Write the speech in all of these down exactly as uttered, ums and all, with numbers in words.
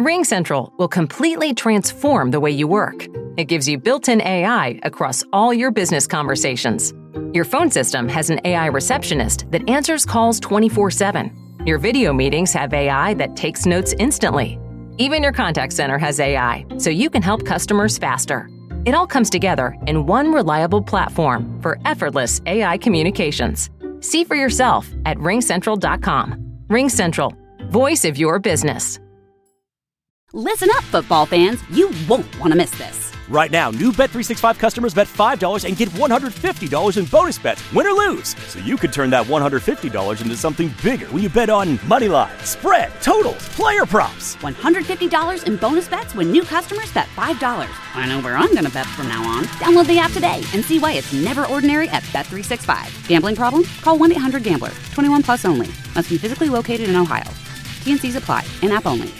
RingCentral will completely transform the way you work. It gives you built-in A I across all your business conversations. Your phone system has an A I receptionist that answers calls twenty-four seven. Your video meetings have A I that takes notes instantly. Even your contact center has A I, so you can help customers faster. It all comes together in one reliable platform for effortless A I communications. See for yourself at ring central dot com. RingCentral, voice of your business. Listen up, football fans. You won't want to miss this. Right now, new Bet three sixty-five customers bet five dollars and get one hundred fifty dollars in bonus bets, win or lose. So you could turn that one hundred fifty dollars into something bigger when you bet on money line, spread, totals, player props. one hundred fifty dollars in bonus bets when new customers bet five dollars. I know where I'm going to bet from now on. Download the app today and see why it's never ordinary at Bet three sixty-five. Gambling problem? Call one eight hundred gambler. twenty-one plus only. Must be physically located in Ohio. T and C's apply. In-app only.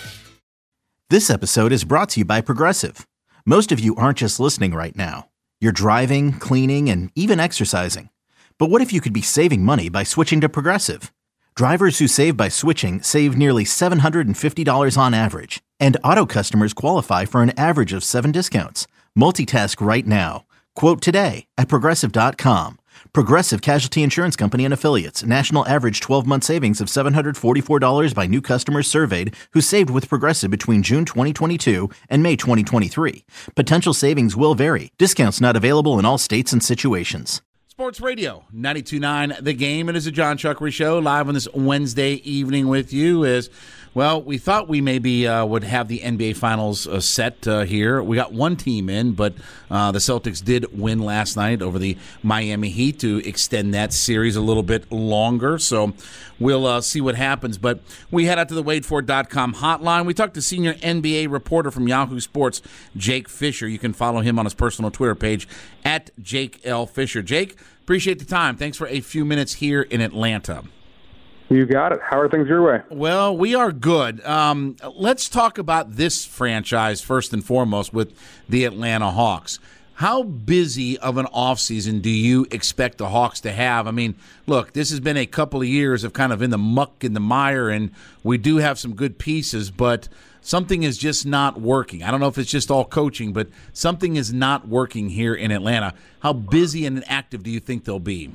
This episode is brought to you by Progressive. Most of you aren't just listening right now. You're driving, cleaning, and even exercising. But what if you could be saving money by switching to Progressive? Drivers who save by switching save nearly seven hundred fifty dollars on average. And auto customers qualify for an average of seven discounts. Multitask right now. Quote today at progressive dot com. Progressive Casualty Insurance Company and Affiliates. National average twelve-month savings of seven hundred forty-four dollars by new customers surveyed who saved with Progressive between June twenty twenty-two and May twenty twenty-three. Potential savings will vary. Discounts not available in all states and situations. Sports Radio, ninety-two point nine The Game. It is a John Chuckery Show live on this Wednesday evening with you. Is Well, we thought we maybe uh, would have the N B A Finals uh, set uh, here. We got one team in, but uh, the Celtics did win last night over the Miami Heat to extend that series a little bit longer. So we'll uh, see what happens. But we head out to the wade ford dot com hotline. We talked to senior N B A reporter from Yahoo Sports, Jake Fisher. You can follow him on his personal Twitter page, at Jake L. Fisher. Jake, appreciate the time. Thanks for a few minutes here in Atlanta. You got it. How are things your way? Well, we are good. Um, let's talk about this franchise first and foremost with the Atlanta Hawks. How busy of an offseason do you expect the Hawks to have? I mean, look, this has been a couple of years of kind of in the muck, in the mire, and we do have some good pieces, but something is just not working. I don't know if it's just all coaching, but something is not working here in Atlanta. How busy and active do you think they'll be?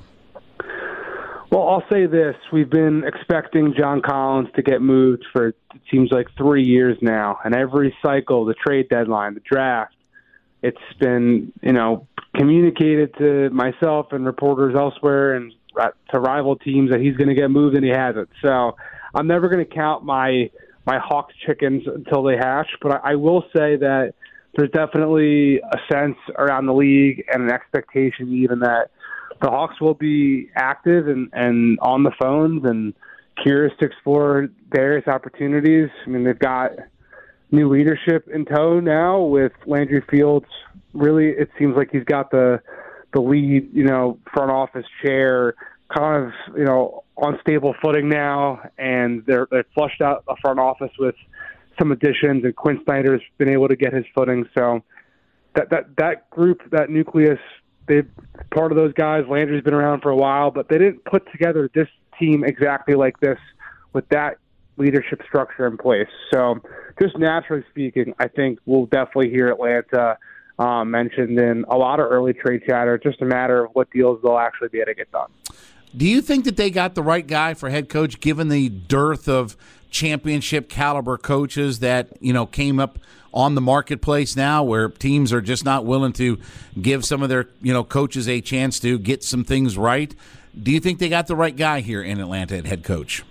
Well, I'll say this. We've been expecting John Collins to get moved for, it seems like, three years now. And every cycle, the trade deadline, the draft, it's been, you know, communicated to myself and reporters elsewhere and to rival teams that he's going to get moved, and he hasn't. So I'm never going to count my my Hawks chickens until they hatch. But I, I will say that there's definitely a sense around the league and an expectation even that the Hawks will be active and, and on the phones and curious to explore various opportunities. I mean, they've got new leadership in tow now with Landry Fields. Really, it seems like he's got the the lead, you know, front office chair kind of, you know, on stable footing now, and they're they've flushed out the front office with some additions, and Quinn Snyder's been able to get his footing. So that that that group, that nucleus, they part of those guys. Landry's been around for a while, but they didn't put together this team exactly like this with that leadership structure in place. So just naturally speaking, I think we'll definitely hear Atlanta um, mentioned in a lot of early trade chatter. Just a matter of what deals they'll actually be able to get done. Do you think that they got the right guy for head coach, given the dearth of championship caliber coaches that, you know, came up on the marketplace now, where teams are just not willing to give some of their, you know, coaches a chance to get some things right? Do you think they got the right guy here in Atlanta at head coach?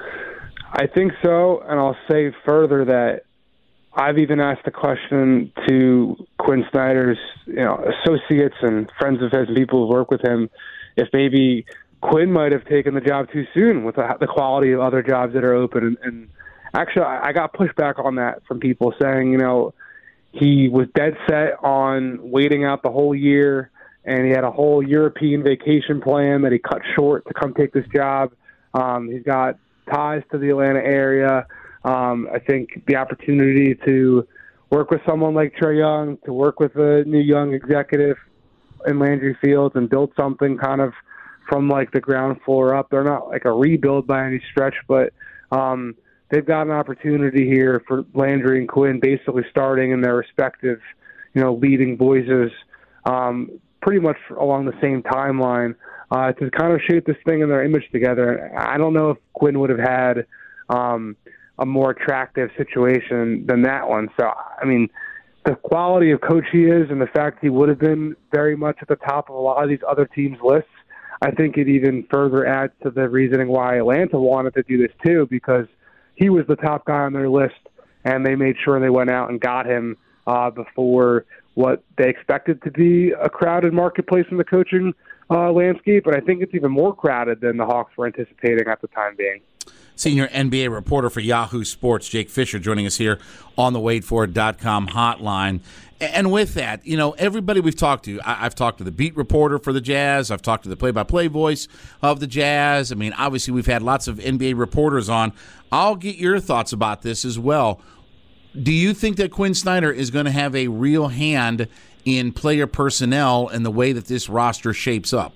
I think so, and I'll say further that I've even asked the question to Quinn Snyder's, you know, associates and friends of his and people who work with him, if maybe Quinn might have taken the job too soon with the, the quality of other jobs that are open. And, and actually, I got pushback on that from people saying, you know, he was dead set on waiting out the whole year, and he had a whole European vacation plan that he cut short to come take this job. Um, he's got ties to the Atlanta area. Um, I think the opportunity to work with someone like Trae Young, to work with a new young executive in Landry Fields and build something kind of from like the ground floor up. They're not like a rebuild by any stretch, but um, they've got an opportunity here for Landry and Quinn basically starting in their respective, you know, leading voices um, pretty much along the same timeline uh, to kind of shape this thing in their image together. I don't know if Quinn would have had um, a more attractive situation than that one. So, I mean, the quality of coach he is and the fact he would have been very much at the top of a lot of these other teams' lists, I think it even further adds to the reasoning why Atlanta wanted to do this too, because he was the top guy on their list, and they made sure they went out and got him uh, before what they expected to be a crowded marketplace in the coaching uh, landscape. But I think it's even more crowded than the Hawks were anticipating at the time being. Senior N B A reporter for Yahoo Sports, Jake Fisher, joining us here on the Wade Ford dot com hotline. And with that, you know, everybody we've talked to, I, I've talked to the beat reporter for the Jazz. I've talked to the play-by-play voice of the Jazz. I mean, obviously we've had lots of N B A reporters on. I'll get your thoughts about this as well. Do you think that Quinn Snyder is going to have a real hand in player personnel and the way that this roster shapes up?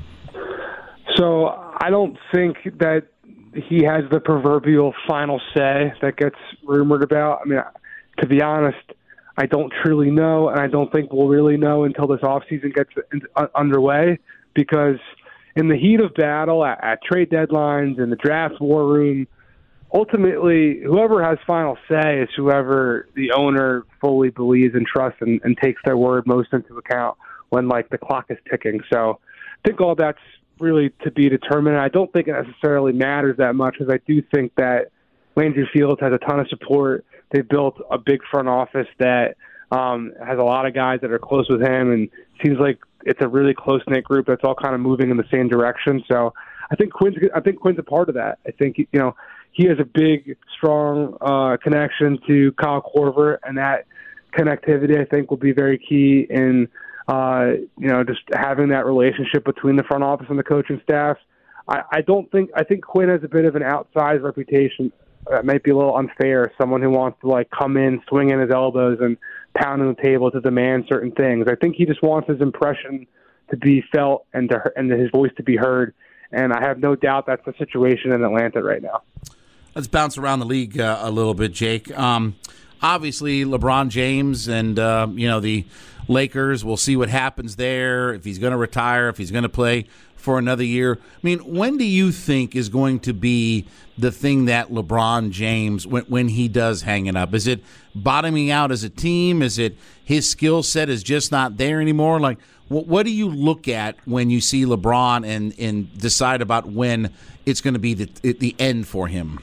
So I don't think that he has the proverbial final say that gets rumored about. I mean, to be honest, I don't truly know, and I don't think we'll really know until this offseason gets underway, because in the heat of battle, at, at trade deadlines, in the draft war room, ultimately, whoever has final say is whoever the owner fully believes and trusts and, and takes their word most into account when, like, the clock is ticking. So I think all that's really to be determined. I don't think it necessarily matters that much, because I do think that Landry Fields has a ton of support. They've built a big front office that um, has a lot of guys that are close with him, and seems like it's a really close-knit group that's all kind of moving in the same direction. So I think Quinn's, I think Quinn's a part of that. I think, you know, he has a big, strong uh, connection to Kyle Korver, and that connectivity, I think, will be very key in, uh, you know, just having that relationship between the front office and the coaching staff. I, I don't think, I think Quinn has a bit of an outsized reputation. That might be a little unfair. Someone who wants to, like, come in, swing in his elbows, and pound on the table to demand certain things. I think he just wants his impression to be felt and to and his voice to be heard. And I have no doubt that's the situation in Atlanta right now. Let's bounce around the league uh, a little bit, Jake. Um, obviously, LeBron James and uh, you know the Lakers. We'll see what happens there. If he's going to retire, if he's going to play for another year. I mean, when do you think is going to be the thing that LeBron James, when, when he does hang it up? Is it bottoming out as a team? Is it his skill set is just not there anymore? Like, what, what do you look at when you see LeBron and, and decide about when it's going to be the, the end for him?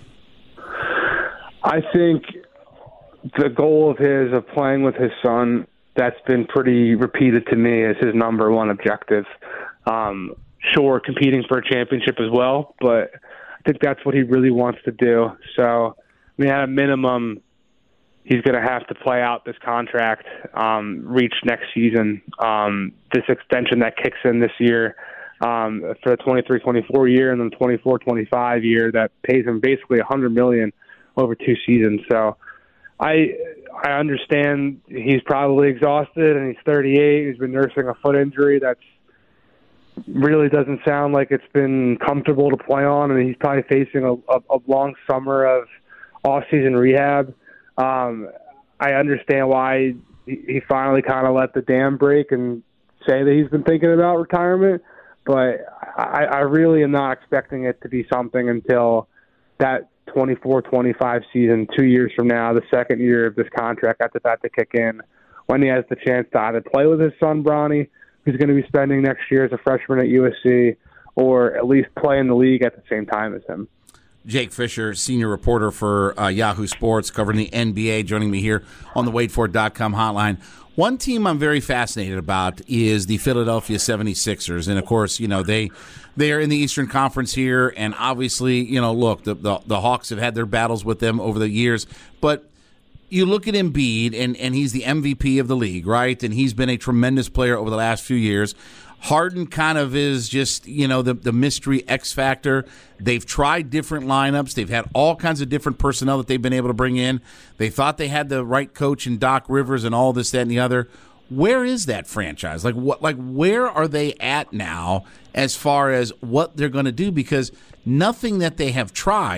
I think the goal of his, of playing with his son, that's been pretty repeated to me as his number one objective. Um, sure, competing for a championship as well, but I think that's what he really wants to do. So, I mean, at a minimum, he's going to have to play out this contract, um, reach next season. Um, this extension that kicks in this year um, for the twenty-three twenty-four year, and then twenty-four twenty-five year that pays him basically one hundred million dollars over two seasons. So I I understand he's probably exhausted, and he's thirty-eight. He's been nursing a foot injury that's really doesn't sound like it's been comfortable to play on, and he's probably facing a, a, a long summer of off-season rehab. Um, I understand why he, he finally kind of let the dam break and say that he's been thinking about retirement, but I, I really am not expecting it to be something until that twenty-four twenty-five season, two years from now, the second year of this contract that's about to kick in, when he has the chance to either play with his son, Bronny, who's going to be spending next year as a freshman at U S C, or at least play in the league at the same time as him. Jake Fisher, senior reporter for uh, Yahoo Sports, covering the N B A, joining me here on the Wade Ford dot com hotline. One team I'm very fascinated about is the Philadelphia seventy-sixers. And, of course, you know, they they are in the Eastern Conference here. And, obviously, you know, look, the, the, the Hawks have had their battles with them over the years. But you look at Embiid, and, and he's the M V P of the league, right? And he's been a tremendous player over the last few years. Harden kind of is just, you know, the, the mystery X factor. They've tried different lineups. They've had all kinds of different personnel that they've been able to bring in. They thought they had the right coach in Doc Rivers and all this, that, and the other. Where is that franchise? Like, what? Like, where are they at now as far as what they're going to do? Because nothing that they have tried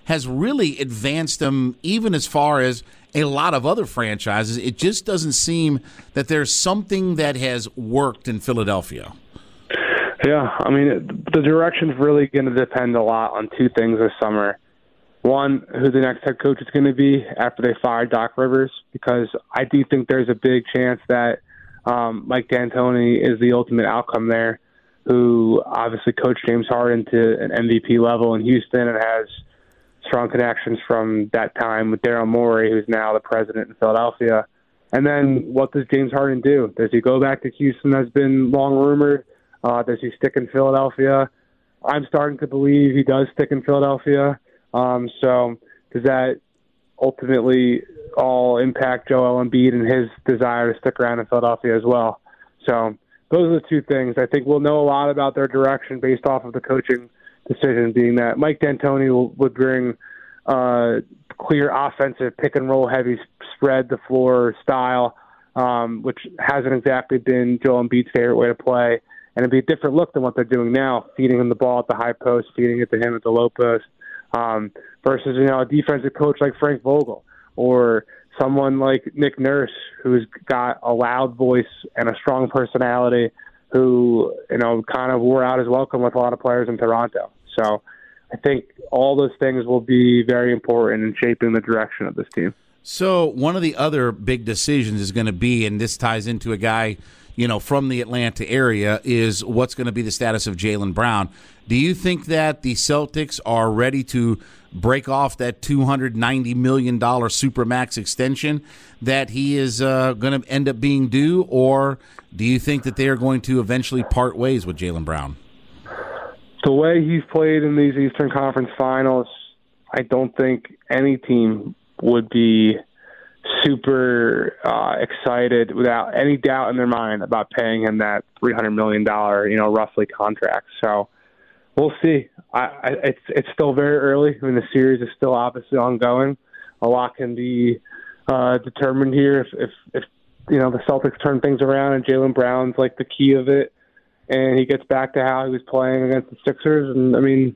has really advanced them even as far as a lot of other franchises. It just doesn't seem that there's something that has worked in Philadelphia. Yeah, I mean, the direction's really going to depend a lot on two things this summer. One, who the next head coach is going to be after they fire Doc Rivers, because I do think there's a big chance that um, Mike D'Antoni is the ultimate outcome there, who obviously coached James Harden to an M V P level in Houston and has strong connections from that time with Daryl Morey, who's now the president in Philadelphia. And then what does James Harden do? Does he go back to Houston? That's been long rumored. Uh, does he stick in Philadelphia? I'm starting to believe he does stick in Philadelphia. Um, so does that ultimately all impact Joel Embiid and his desire to stick around in Philadelphia as well? So those are the two things. I think we'll know a lot about their direction based off of the coaching decision, being that Mike D'Antoni will, would bring uh, clear offensive pick-and-roll heavy spread the floor style, um, which hasn't exactly been Joel Embiid's favorite way to play. And it'd be a different look than what they're doing now, feeding him the ball at the high post, feeding it to him at the low post, um, versus, you know, a defensive coach like Frank Vogel or someone like Nick Nurse, who's got a loud voice and a strong personality, who, you know, kind of wore out his welcome with a lot of players in Toronto. So I think all those things will be very important in shaping the direction of this team. So one of the other big decisions is going to be, and this ties into a guy, you know, from the Atlanta area, is what's going to be the status of Jaylen Brown. Do you think that the Celtics are ready to break off that two hundred ninety million dollars Supermax extension that he is uh, going to end up being due, or do you think that they are going to eventually part ways with Jaylen Brown? The way he's played in these Eastern Conference Finals, I don't think any team would be super uh, excited without any doubt in their mind about paying him that three hundred million dollars, you know, roughly contract. So we'll see. I, I, it's it's still very early. I mean, the series is still obviously ongoing. A lot can be uh, determined here if, if, if, you know, the Celtics turn things around and Jaylen Brown's like the key of it and he gets back to how he was playing against the Sixers. And, I mean,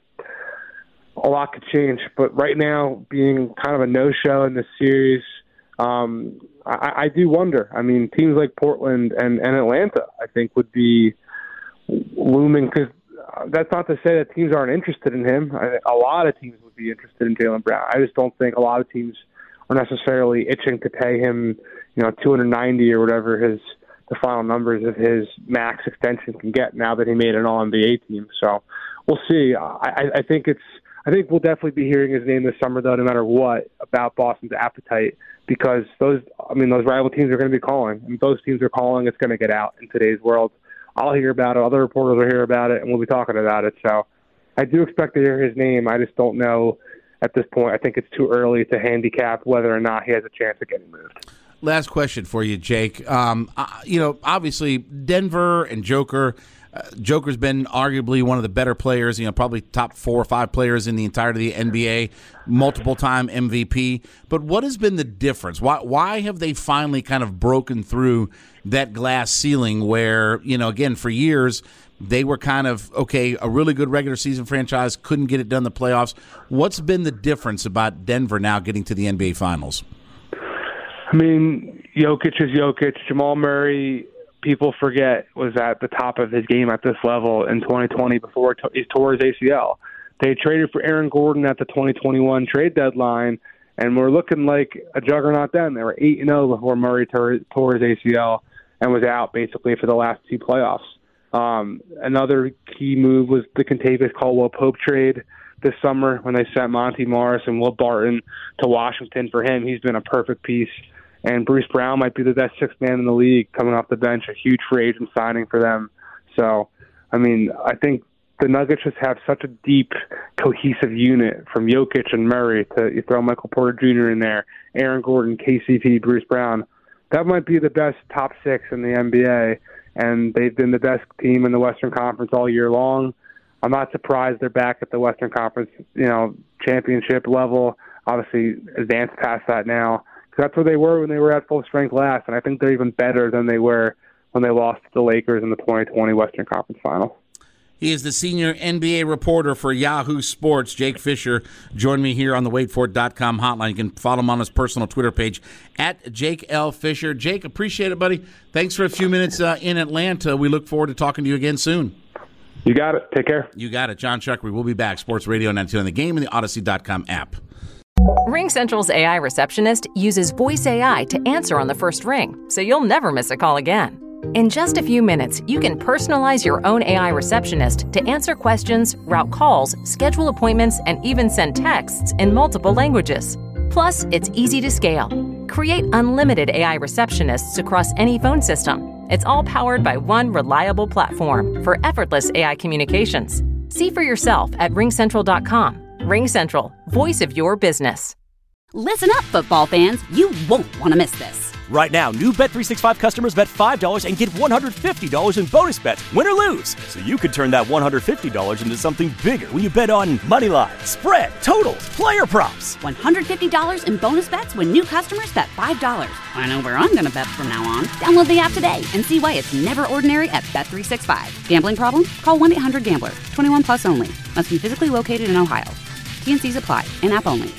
a lot could change. But right now, being kind of a no-show in this series, Um, I, I do wonder. I mean, teams like Portland and, and Atlanta, I think, would be looming, because that's not to say that teams aren't interested in him. I, a lot of teams would be interested in Jaylen Brown. I just don't think a lot of teams are necessarily itching to pay him, you know, two hundred ninety or whatever his the final numbers of his max extension can get now that he made an All N B A team. So we'll see. I, I think it's. I think we'll definitely be hearing his name this summer, though, no matter what, about Boston's appetite, because those, I mean, those rival teams are going to be calling, and those teams are calling. It's going to get out in today's world. I'll hear about it. Other reporters will hear about it, and we'll be talking about it. So I do expect to hear his name. I just don't know at this point. I think it's too early to handicap whether or not he has a chance of getting moved. Last question for you, Jake. Um, uh, you know, obviously Denver and Joker. Uh, Joker's been arguably one of the better players, you know, probably top four or five players in the entirety of the N B A, multiple-time M V P. But what has been the difference? Why why have they finally kind of broken through that glass ceiling where, you know, again, for years they were kind of, okay, a really good regular season franchise, couldn't get it done in the playoffs. What's been the difference about Denver now getting to the N B A Finals? I mean, Jokic is Jokic. Jamal Murray, people forget, was at the top of his game at this level in twenty twenty before he tore his A C L. They traded for Aaron Gordon at the twenty twenty-one trade deadline, and we're looking like a juggernaut then. They were eight and oh before Murray tore, tore his A C L and was out basically for the last two playoffs. Um, another key move was the Kentavious Caldwell-Pope trade this summer when they sent Monty Morris and Will Barton to Washington for him. He's been a perfect piece. And Bruce Brown might be the best sixth man in the league coming off the bench, a huge free agent signing for them. So, I mean, I think the Nuggets just have such a deep, cohesive unit from Jokic and Murray to you throw Michael Porter Junior in there, Aaron Gordon, K C P, Bruce Brown. That might be the best top six in the N B A, and they've been the best team in the Western Conference all year long. I'm not surprised they're back at the Western Conference, you know, championship level. Obviously, advanced past that now. That's where they were when they were at full strength last, and I think they're even better than they were when they lost to the Lakers in the twenty twenty Western Conference Final. He is the senior N B A reporter for Yahoo Sports. Jake Fisher joined me here on the wait for it dot com hotline. You can follow him on his personal Twitter page, at Jake L. Fisher. Jake, appreciate it, buddy. Thanks for a few minutes uh, in Atlanta. We look forward to talking to you again soon. You got it. Take care. You got it. John Chuckery. We'll be back. Sports Radio ninety-two on the Game and the Odyssey dot com app. RingCentral's A I receptionist uses voice A I to answer on the first ring, so you'll never miss a call again. In just a few minutes, you can personalize your own A I receptionist to answer questions, route calls, schedule appointments, and even send texts in multiple languages. Plus, it's easy to scale. Create unlimited A I receptionists across any phone system. It's all powered by one reliable platform for effortless A I communications. See for yourself at ring central dot com. RingCentral, voice of your business. Listen up, football fans. You won't want to miss this. Right now, new Bet three sixty-five customers bet five dollars and get one hundred fifty dollars in bonus bets, win or lose. So you could turn that one hundred fifty dollars into something bigger when you bet on money line, spread, totals, player props. one hundred fifty dollars in bonus bets when new customers bet five dollars. I know where I'm going to bet from now on. Download the app today and see why it's never ordinary at Bet three sixty-five. Gambling problem? Call one eight hundred gambler. twenty-one plus only. Must be physically located in Ohio. T and C's apply. In-app only.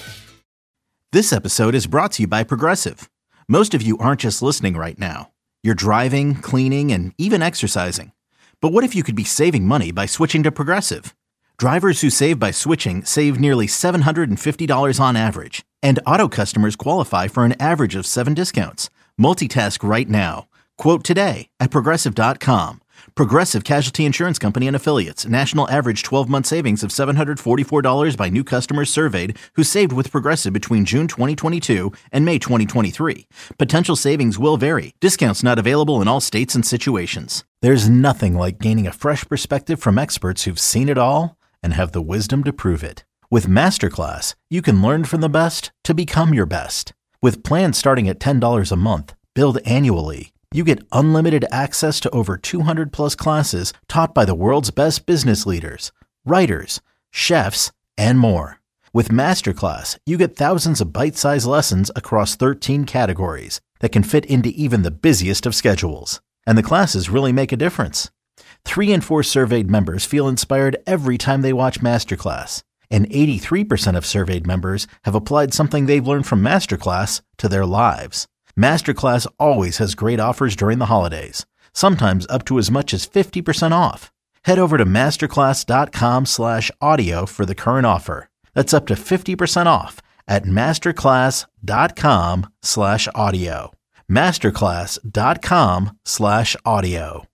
This episode is brought to you by Progressive. Most of you aren't just listening right now. You're driving, cleaning, and even exercising. But what if you could be saving money by switching to Progressive? Drivers who save by switching save nearly seven hundred fifty dollars on average. And auto customers qualify for an average of seven discounts. Multitask right now. Quote today at Progressive dot com. Progressive Casualty Insurance Company and Affiliates. National average twelve-month savings of seven hundred forty-four dollars by new customers surveyed who saved with Progressive between June twenty twenty-two and May twenty twenty-three. Potential savings will vary. Discounts not available in all states and situations. There's nothing like gaining a fresh perspective from experts who've seen it all and have the wisdom to prove it. With Masterclass, you can learn from the best to become your best. With plans starting at ten dollars a month, billed annually, you get unlimited access to over two hundred plus classes taught by the world's best business leaders, writers, chefs, and more. With Masterclass, you get thousands of bite-sized lessons across thirteen categories that can fit into even the busiest of schedules. And the classes really make a difference. Three in four surveyed members feel inspired every time they watch Masterclass. And eighty-three percent of surveyed members have applied something they've learned from Masterclass to their lives. Masterclass always has great offers during the holidays, sometimes up to as much as fifty percent off. Head over to masterclass dot com slash audio for the current offer. That's up to fifty percent off at masterclass dot com slash audio. masterclass dot com slash audio.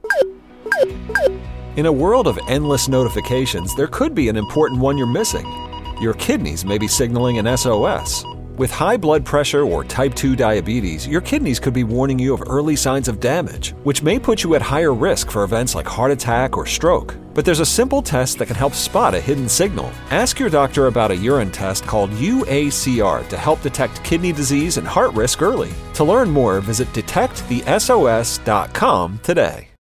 In a world of endless notifications, there could be an important one you're missing. Your kidneys may be signaling an S O S. With high blood pressure or type two diabetes, your kidneys could be warning you of early signs of damage, which may put you at higher risk for events like heart attack or stroke. But there's a simple test that can help spot a hidden signal. Ask your doctor about a urine test called U A C R to help detect kidney disease and heart risk early. To learn more, visit detect the S O S dot com today.